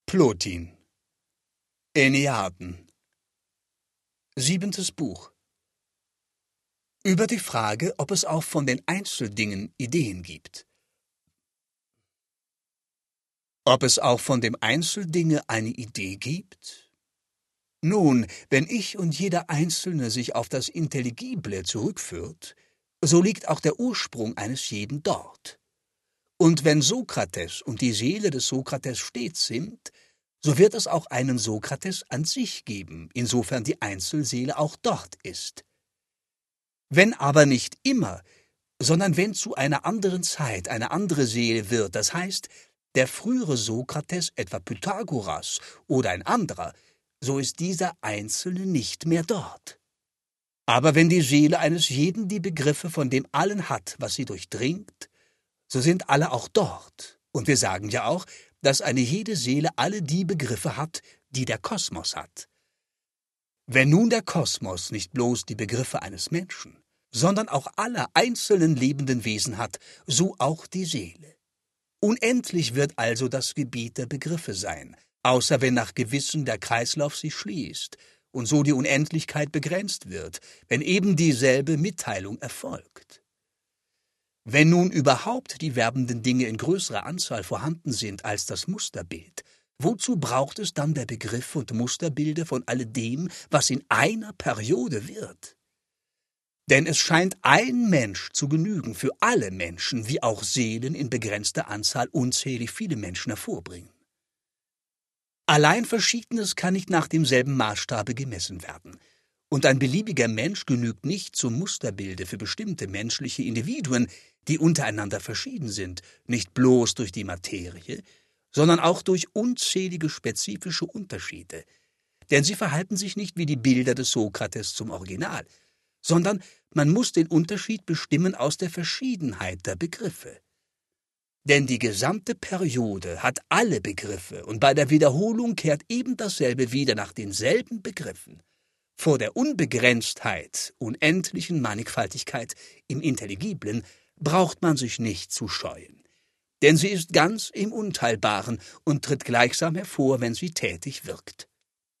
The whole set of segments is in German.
Plotin. Enneaden. 7. Buch. Über die Frage, ob es auch von den Einzeldingen Ideen gibt. Ob es auch von dem Einzeldinge eine Idee gibt? Nun, wenn ich und jeder Einzelne sich auf das Intelligible zurückführt, so liegt auch der Ursprung eines jeden dort. Und wenn Sokrates und die Seele des Sokrates stets sind, so wird es auch einen Sokrates an sich geben, insofern die Einzelseele auch dort ist. Wenn aber nicht immer, sondern wenn zu einer anderen Zeit eine andere Seele wird, das heißt, der frühere Sokrates, etwa Pythagoras oder ein anderer, so ist dieser Einzelne nicht mehr dort. Aber wenn die Seele eines jeden die Begriffe von dem allen hat, was sie durchdringt, so sind alle auch dort. Und wir sagen ja auch, dass eine jede Seele alle die Begriffe hat, die der Kosmos hat. Wenn nun der Kosmos nicht bloß die Begriffe eines Menschen, sondern auch aller einzelnen lebenden Wesen hat, so auch die Seele. Unendlich wird also das Gebiet der Begriffe sein, außer wenn nach Gewissen der Kreislauf sich schließt und so die Unendlichkeit begrenzt wird, wenn eben dieselbe Mitteilung erfolgt. Wenn nun überhaupt die werbenden Dinge in größerer Anzahl vorhanden sind als das Musterbild, wozu braucht es dann der Begriffe und Musterbilder von alledem, was in einer Periode wird? Denn es scheint ein Mensch zu genügen für alle Menschen, wie auch Seelen in begrenzter Anzahl unzählig viele Menschen hervorbringen. Allein Verschiedenes kann nicht nach demselben Maßstabe gemessen werden. Und ein beliebiger Mensch genügt nicht zum Musterbilde für bestimmte menschliche Individuen, die untereinander verschieden sind, nicht bloß durch die Materie, sondern auch durch unzählige spezifische Unterschiede. Denn sie verhalten sich nicht wie die Bilder des Sokrates zum Original, sondern man muss den Unterschied bestimmen aus der Verschiedenheit der Begriffe. Denn die gesamte Periode hat alle Begriffe, und bei der Wiederholung kehrt eben dasselbe wieder nach denselben Begriffen. Vor der Unbegrenztheit, unendlichen Mannigfaltigkeit im Intelligiblen braucht man sich nicht zu scheuen, denn sie ist ganz im Unteilbaren und tritt gleichsam hervor, wenn sie tätig wirkt.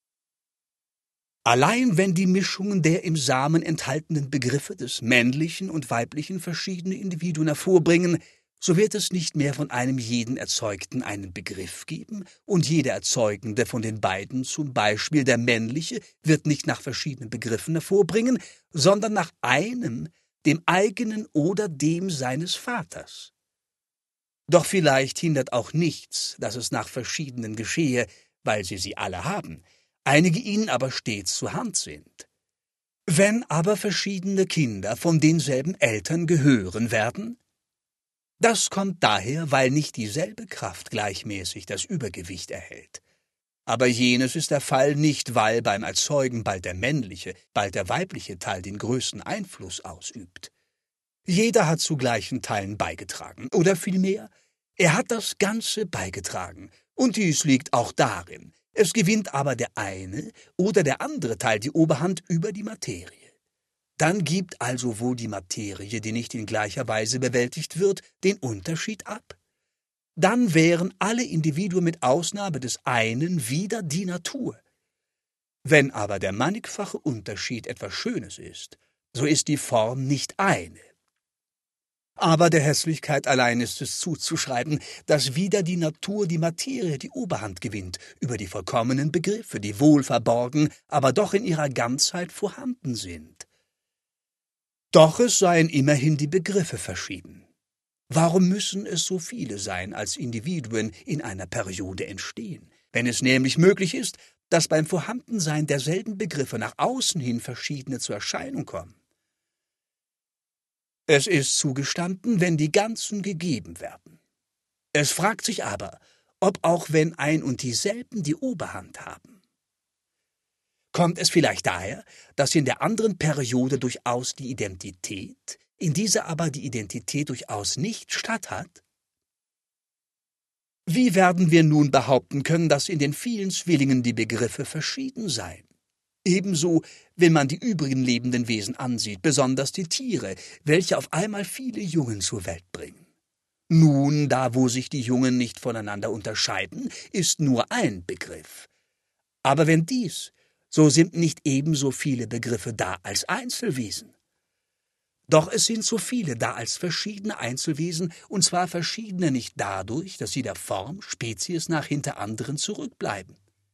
Allein wenn die Mischungen der im Samen enthaltenen Begriffe des männlichen und weiblichen verschiedene Individuen hervorbringen, so wird es nicht mehr von einem jeden Erzeugten einen Begriff geben, und jeder Erzeugende von den beiden, zum Beispiel der männliche, wird nicht nach verschiedenen Begriffen hervorbringen, sondern nach einem, dem eigenen oder dem seines Vaters. Doch vielleicht hindert auch nichts, dass es nach verschiedenen geschehe, weil sie alle haben, einige ihnen aber stets zur Hand sind. Wenn aber verschiedene Kinder von denselben Eltern gehören werden, das kommt daher, weil nicht dieselbe Kraft gleichmäßig das Übergewicht erhält. Aber jenes ist der Fall nicht, weil beim Erzeugen bald der männliche, bald der weibliche Teil den größten Einfluss ausübt. Jeder hat zu gleichen Teilen beigetragen, oder vielmehr, er hat das Ganze beigetragen, und dies liegt auch darin. Es gewinnt aber der eine oder der andere Teil die Oberhand über die Materie. Dann gibt also wohl die Materie, die nicht in gleicher Weise bewältigt wird, den Unterschied ab. Dann wären alle Individuen mit Ausnahme des einen wieder die Natur. Wenn aber der mannigfache Unterschied etwas Schönes ist, so ist die Form nicht eine. Aber der Hässlichkeit allein ist es zuzuschreiben, dass wieder die Natur die Materie die Oberhand gewinnt über die vollkommenen Begriffe, die wohl verborgen, aber doch in ihrer Ganzheit vorhanden sind. Doch es seien immerhin die Begriffe verschieden. Warum müssen es so viele sein, als Individuen in einer Periode entstehen, wenn es nämlich möglich ist, dass beim Vorhandensein derselben Begriffe nach außen hin verschiedene zur Erscheinung kommen? Es ist zugestanden, wenn die Ganzen gegeben werden. Es fragt sich aber, ob auch wenn ein und dieselben die Oberhand haben. Kommt es vielleicht daher, dass in der anderen Periode durchaus die Identität, in dieser aber die Identität durchaus nicht statt hat? Wie werden wir nun behaupten können, dass in den vielen Zwillingen die Begriffe verschieden seien? Ebenso, wenn man die übrigen lebenden Wesen ansieht, besonders die Tiere, welche auf einmal viele Jungen zur Welt bringen. Nun, da wo sich die Jungen nicht voneinander unterscheiden, ist nur ein Begriff. Aber wenn dies, so sind nicht ebenso viele Begriffe da als Einzelwesen. Doch es sind so viele da als verschiedene Einzelwesen, und zwar verschiedene nicht dadurch, dass sie der Form, Spezies nach hinter anderen zurückbleiben.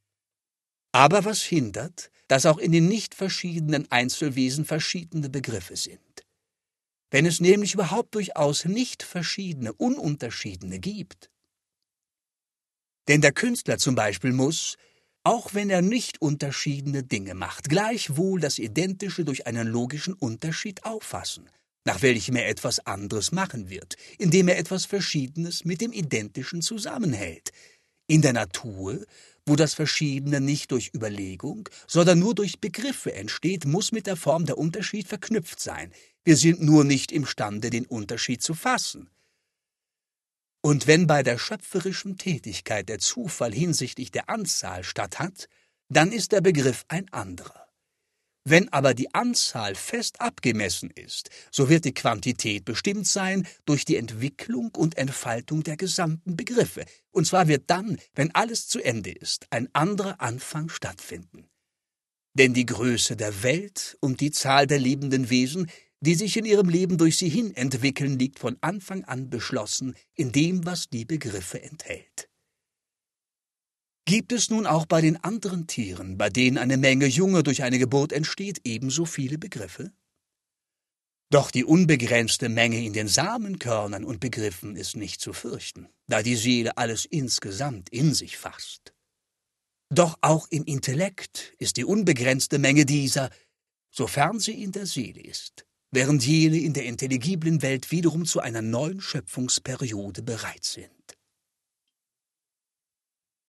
Aber was hindert, dass auch in den nicht verschiedenen Einzelwesen verschiedene Begriffe sind? Wenn es nämlich überhaupt durchaus nicht verschiedene, ununterschiedene gibt. Denn der Künstler zum Beispiel muss, auch wenn er nicht unterschiedene Dinge macht, gleichwohl das Identische durch einen logischen Unterschied auffassen, nach welchem er etwas anderes machen wird, indem er etwas Verschiedenes mit dem Identischen zusammenhält. In der Natur, wo das Verschiedene nicht durch Überlegung, sondern nur durch Begriffe entsteht, muss mit der Form der Unterschied verknüpft sein. Wir sind nur nicht imstande, den Unterschied zu fassen. Und wenn bei der schöpferischen Tätigkeit der Zufall hinsichtlich der Anzahl statt hat, dann ist der Begriff ein anderer. Wenn aber die Anzahl fest abgemessen ist, so wird die Quantität bestimmt sein durch die Entwicklung und Entfaltung der gesamten Begriffe, und zwar wird dann, wenn alles zu Ende ist, ein anderer Anfang stattfinden. Denn die Größe der Welt und die Zahl der lebenden Wesen, die sich in ihrem Leben durch sie hin entwickeln, liegt von Anfang an beschlossen in dem, was die Begriffe enthält. Gibt es nun auch bei den anderen Tieren, bei denen eine Menge Junge durch eine Geburt entsteht, ebenso viele Begriffe? Doch die unbegrenzte Menge in den Samenkörnern und Begriffen ist nicht zu fürchten, da die Seele alles insgesamt in sich fasst. Doch auch im Intellekt ist die unbegrenzte Menge dieser, sofern sie in der Seele ist, während jene in der intelligiblen Welt wiederum zu einer neuen Schöpfungsperiode bereit sind.